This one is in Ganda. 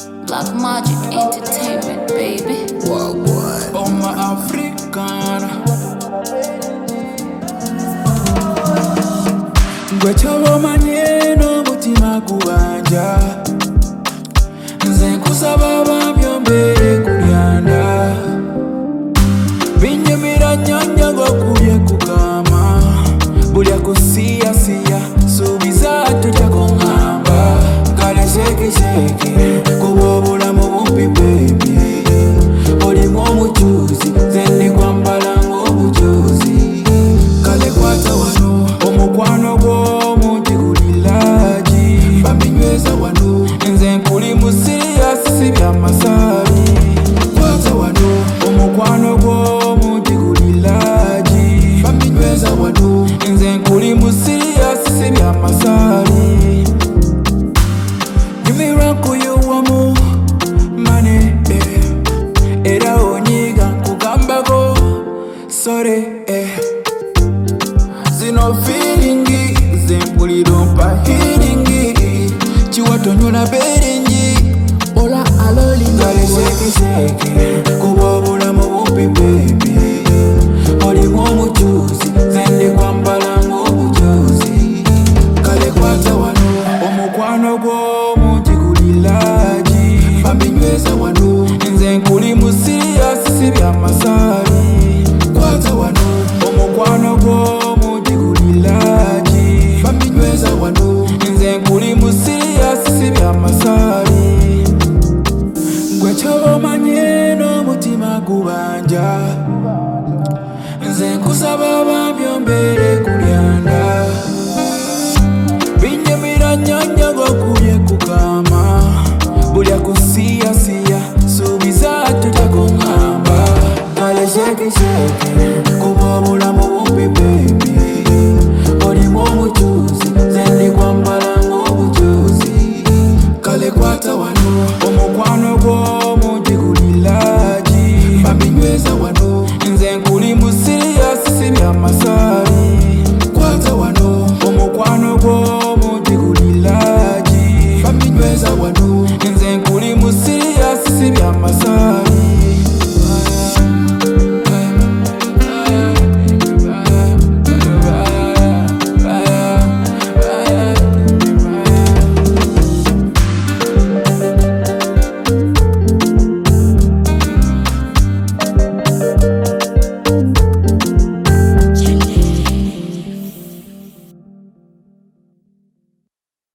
Black Magic Entertainment, baby. Wow, boy. Oh, my Africana. Gwe chobo manyeno mutima kubanja. Nze nkusaba bambyombe kulyanda. Binyumira nyanja gokulye kukama. Bulya kusiya siya subiza tujja kuŋŋamba. Kale shake shake kuba obulamu bumpi baby. Olimu omukyuzi nze ndi kwambala ng'obukyuzi. Kale kwata wano omukwano gw'omungi guli laagi. Bambinyweza wano nze nkuli mu siriyasi si bya masaali. Kwata wano omukwano gw'omungi guli laagi. Bambinyweza wano nze nkuli mu siriyasi si bya masaali. Nyumirwa nkuyuwamu mane era onyiga nkugambako sore zino feelingi zempulira ompa healingi kiwatonyola beringi ola alolinga shekisheke kuba obulamu bumpi baby. Olimu omukyuzi nze ndi kwambala ng'obukyuzi. Kale kwata wano omukwano gw'omungi guli laagi. Bambinyweza wano nze nkuli mu siriyasi si bya masaali. Kwata wano omukwano gw'omungi guli laagi. Bambinyweza wano nze nkuli mu siriyasi si bya masaali. Gwe kyoba omanye n'omutima gubanja. Nze nkusaba bambyombeere kulyanda. Binyumira nyanja gokulye kukama. Bulya kusiya siya subiza tujja kuŋŋamba. Kale shake shake